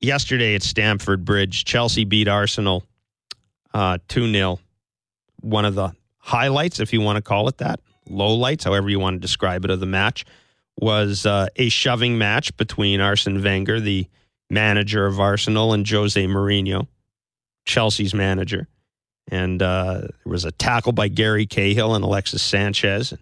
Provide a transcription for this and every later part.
yesterday at Stamford Bridge, Chelsea beat Arsenal 2-0. One of the highlights, if you want to call it that, lowlights, however you want to describe it, of the match, was a shoving match between Arsene Wenger, the manager of Arsenal, and Jose Mourinho, Chelsea's manager. And there was a tackle by Gary Cahill and Alexis Sanchez.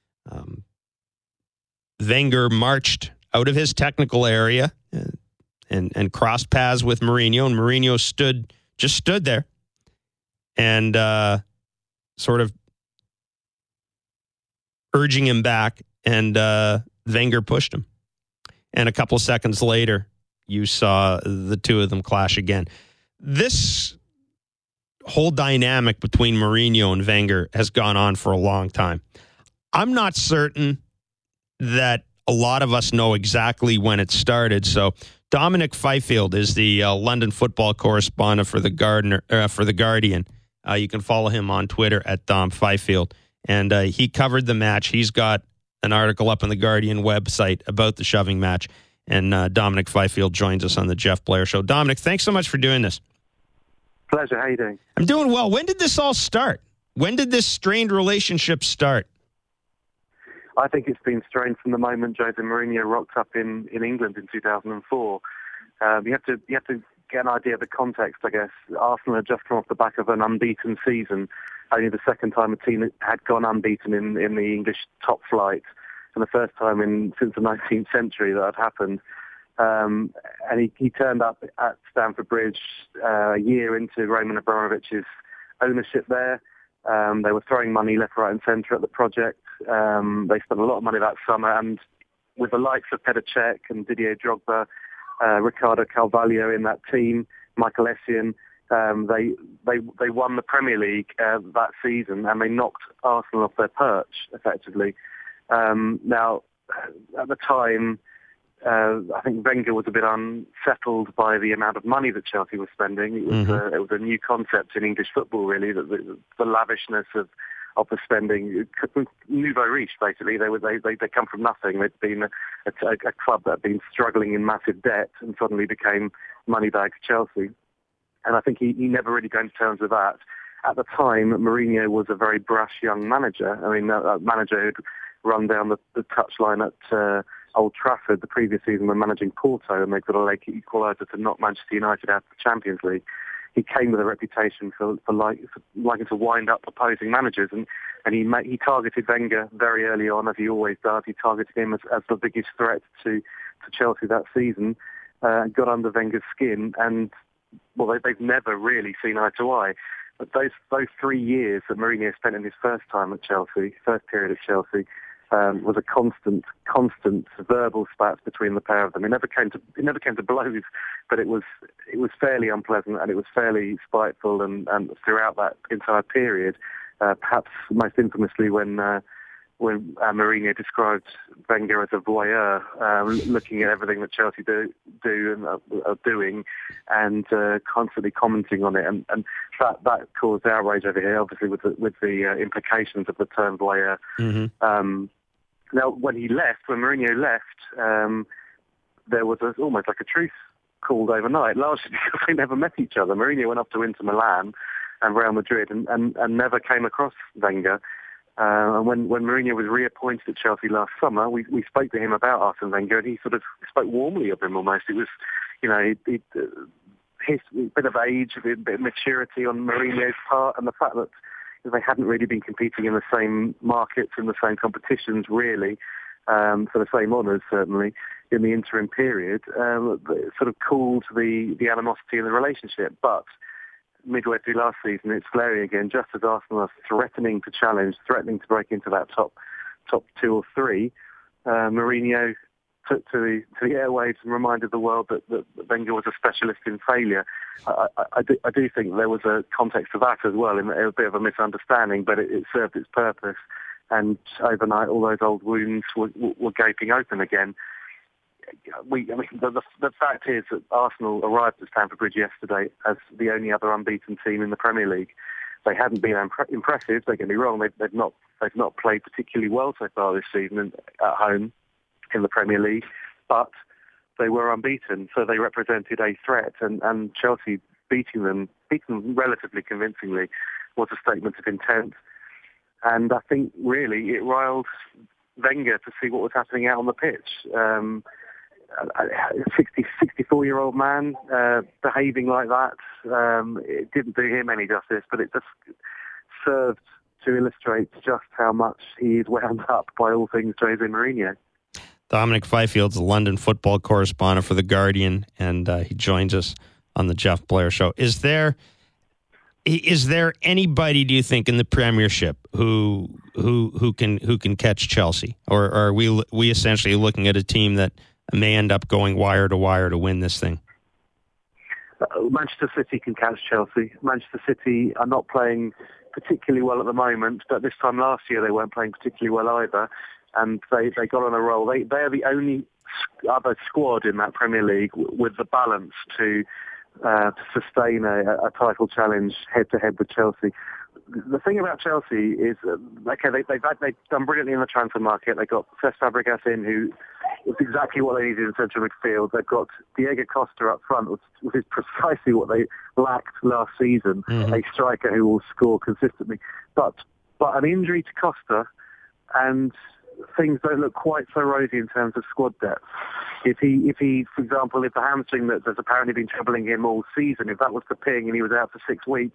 Wenger marched out of his technical area and crossed paths with Mourinho, and Mourinho just stood there and sort of urging him back, and Wenger pushed him. And a couple of seconds later, you saw the two of them clash again. This whole dynamic between Mourinho and Wenger has gone on for a long time. I'm not certain that a lot of us know exactly when it started. So Dominic Fifield is the London football correspondent for the Guardian. You can follow him on Twitter at Dom Fifield. And he covered the match. He's got an article up on the Guardian website about the shoving match. And Dominic Fifield joins us on the Jeff Blair Show. Dominic, thanks so much for doing this. Pleasure. How are you doing? I'm doing well. When did this all start? When did this strained relationship start? I think it's been strained from the moment Jose Mourinho rocked up in England in 2004. You have to get an idea of the context, I guess. Arsenal had just come off the back of an unbeaten season, only the second time a team had gone unbeaten in the English top flight, and the first time since the 19th century that had happened. And he turned up at Stamford Bridge a year into Roman Abramovich's ownership there. They were throwing money left, right and centre at the project. They spent a lot of money that summer, and with the likes of Petr Cech and Didier Drogba, Ricardo Carvalho in that team, Michael Essien, they won the Premier League that season, and they knocked Arsenal off their perch, effectively. Now, at the time, I think Wenger was a bit unsettled by the amount of money that Chelsea was spending. It was a new concept in English football, really, that the lavishness of the spending. Nouveau riche, basically. They come from nothing. They'd been a club that had been struggling in massive debt and suddenly became moneybags Chelsea. And I think he never really came to terms with that. At the time, Mourinho was a very brash young manager. I mean, a manager who'd run down the touchline at Old Trafford the previous season when managing Porto, and they got a late equaliser to knock Manchester United out of the Champions League. He came with a reputation for liking to wind up opposing managers, and he targeted Wenger very early on, as he always does. He targeted him as the biggest threat to Chelsea that season, got under Wenger's skin, and well, they've never really seen eye to eye. But those 3 years that Mourinho spent in his first period at Chelsea, was a constant verbal spat between the pair of them. It never came to blows, but it was fairly unpleasant, and it was fairly spiteful, and throughout that entire period, perhaps most infamously when Mourinho described Wenger as a voyeur, looking at everything that Chelsea do and are doing, and constantly commenting on it, and that caused outrage over here, obviously with the implications of the term voyeur. Mm-hmm. Now, when Mourinho left, there was almost like a truce called overnight, largely because they never met each other. Mourinho went off to Inter Milan and Real Madrid and never came across Wenger. And when Mourinho was reappointed at Chelsea last summer, we spoke to him about Arsene Wenger, and he sort of spoke warmly of him almost. It was, his bit of age, a bit of maturity on Mourinho's part, and the fact that they hadn't really been competing in the same markets, in the same competitions, really, for the same honours, certainly, in the interim period, it sort of cooled the animosity in the relationship. But midway through last season, it's flaring again, just as Arsenal are threatening to challenge, threatening to break into that top 2 or 3. Mourinho took to the airwaves and reminded the world that Wenger was a specialist in failure. I do think there was a context to that as well, in a bit of a misunderstanding, but it served its purpose. And overnight, all those old wounds were gaping open again. The fact is that Arsenal arrived at Stamford Bridge yesterday as the only other unbeaten team in the Premier League. They hadn't been impressive. Don't get me wrong; they've not played particularly well so far this season at home in the Premier League, but they were unbeaten, so they represented a threat, and Chelsea beating them relatively convincingly was a statement of intent. And I think really it riled Wenger to see what was happening out on the pitch. A 64-year-old man behaving like that, it didn't do him any justice, but it just served to illustrate just how much he is wound up by all things Jose Mourinho. Dominic Fifield's a London football correspondent for The Guardian, and he joins us on the Jeff Blair Show. Is there anybody, do you think, in the Premiership who can catch Chelsea, or are we essentially looking at a team that may end up going wire to wire to win this thing? Manchester City can catch Chelsea. Manchester City are not playing particularly well at the moment, but this time last year they weren't playing particularly well either, and they got on a roll. They are the only other squad in that Premier League with the balance to sustain a title challenge head-to-head with Chelsea. The thing about Chelsea is, they've done brilliantly in the transfer market. They got Cesc Fabregas in, who is exactly what they needed in central midfield. They've got Diego Costa up front, which is precisely what they lacked last season, a striker who will score consistently. But an injury to Costa, and things don't look quite so rosy in terms of squad depth. If he, for example, if the hamstring that's apparently been troubling him all season, if that was the ping and he was out for 6 weeks,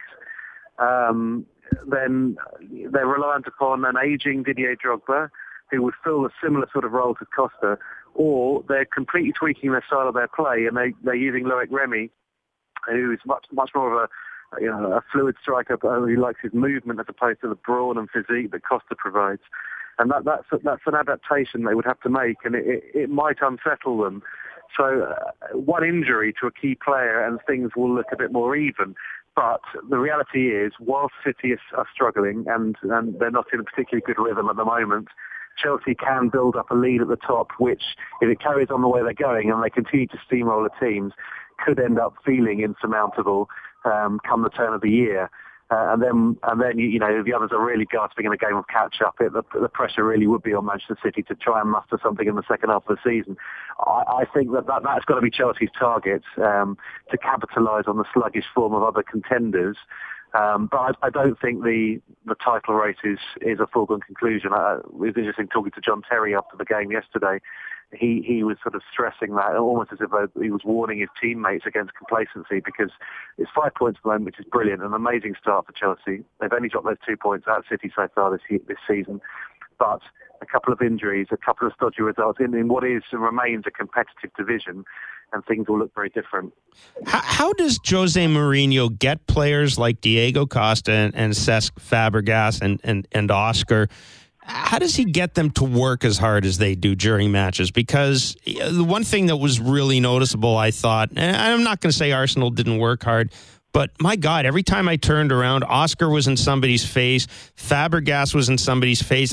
then they're reliant upon an ageing Didier Drogba, who would fill a similar sort of role to Costa, or they're completely tweaking their style of their play, and they're using Loic Remy, who is much more of a fluid striker, who likes his movement as opposed to the brawn and physique that Costa provides. And that's an adaptation they would have to make, and it might unsettle them. So one injury to a key player and things will look a bit more even. But the reality is, while City are struggling and they're not in a particularly good rhythm at the moment, Chelsea can build up a lead at the top, which, if it carries on the way they're going and they continue to steamroll the teams, could end up feeling insurmountable come the turn of the year. And then the others are really gasping in a game of catch-up. The pressure really would be on Manchester City to try and muster something in the second half of the season. I think that's got to be Chelsea's target, to capitalise on the sluggish form of other contenders. But I don't think the title race is a foregone conclusion. It was interesting talking to John Terry after the game yesterday. He was sort of stressing that, almost as if he was warning his teammates against complacency, because it's 5 points at the moment, which is brilliant, an amazing start for Chelsea. They've only dropped those 2 points at City so far this season, but a couple of injuries, a couple of stodgy results in what is and remains a competitive division, and things will look very different. How does Jose Mourinho get players like Diego Costa and Cesc Fabregas and Oscar? How does he get them to work as hard as they do during matches? Because the one thing that was really noticeable, I thought, and I'm not going to say Arsenal didn't work hard, but my God, every time I turned around, Oscar was in somebody's face, Fabregas was in somebody's face.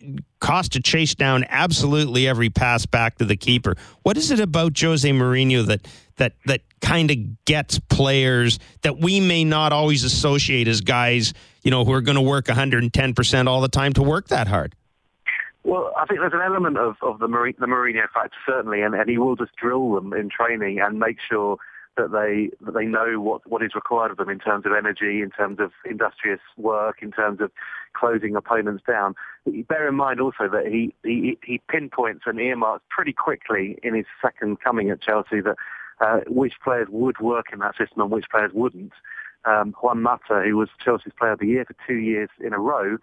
Costa chased down absolutely every pass back to the keeper. What is it about Jose Mourinho that kind of gets players that we may not always associate as guys, who are going to work 110% all the time to work that hard? Well, I think there's an element of the Mourinho factor, certainly, and he will just drill them in training and make sure that they know what is required of them in terms of energy, in terms of industrious work, in terms of closing opponents down. Bear in mind also that he pinpoints and earmarks pretty quickly in his second coming at Chelsea that which players would work in that system and which players wouldn't. Juan Mata, who was Chelsea's Player of the Year for 2 years in a row,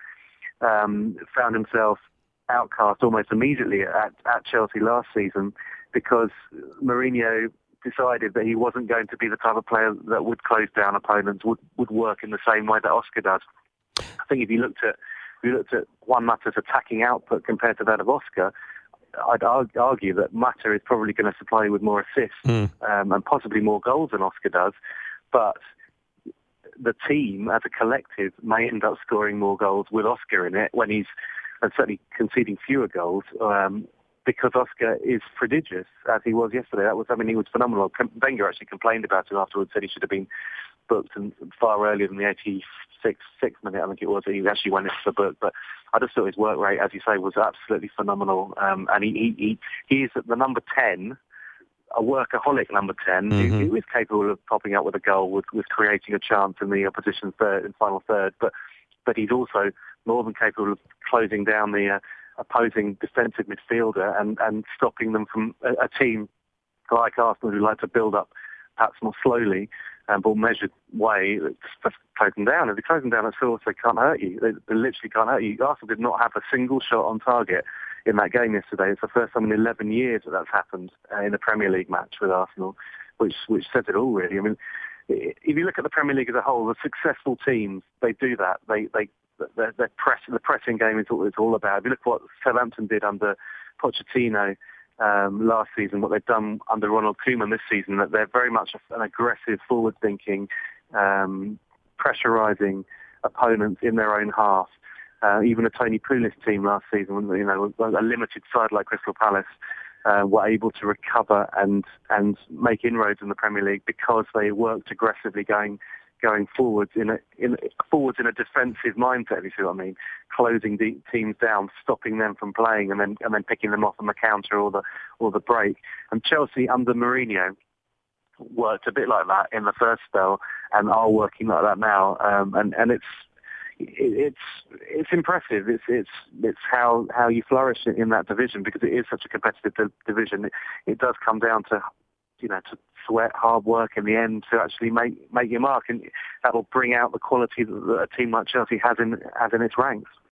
found himself outcast almost immediately at Chelsea last season because Mourinho decided that he wasn't going to be the type of player that would close down opponents, would work in the same way that Oscar does. I think if you looked at Juan Mata's attacking output compared to that of Oscar, I'd argue that Mata is probably going to supply you with more assists and possibly more goals than Oscar does. But the team as a collective may end up scoring more goals with Oscar in it when he's certainly conceding fewer goals because Oscar is prodigious, as he was yesterday. He was phenomenal. Wenger actually complained about it afterwards, said he should have been booked and far earlier than the 86th minute, I think it was. He actually went into the book, but I just thought his work rate, as you say, was absolutely phenomenal. And he is at the number 10 a workaholic number 10 who is capable of popping up with a goal, with creating a chance in the opposition's final third. But he's also more than capable of closing down the opposing defensive midfielder and stopping them from a team like Arsenal, who like to build up perhaps more slowly and more measured way, just close them down. If they close them down at source, they can't hurt you. They literally can't hurt you. Arsenal did not have a single shot on target in that game yesterday. It's the first time in 11 years that's happened in a Premier League match with Arsenal, which says it all, really. I mean, if you look at the Premier League as a whole, the successful teams, they do that. The pressing game is what it's all about. If you look at what Southampton did under Pochettino last season, what they've done under Ronald Koeman this season, that they're very much an aggressive, forward-thinking, pressurising opponents in their own half. Even a Tony Pulis team last season, a limited side like Crystal Palace, were able to recover and make inroads in the Premier League because they worked aggressively going forwards in a defensive mindset, if you see what I mean, closing teams down, stopping them from playing, and then picking them off on the counter or the break. And Chelsea under Mourinho worked a bit like that in the first spell and are working like that now. And it's impressive. It's how you flourish in that division, because it is such a competitive division. It does come down to to sweat, hard work in the end to actually make your mark, and that'll bring out the quality that a team like Chelsea has in its ranks.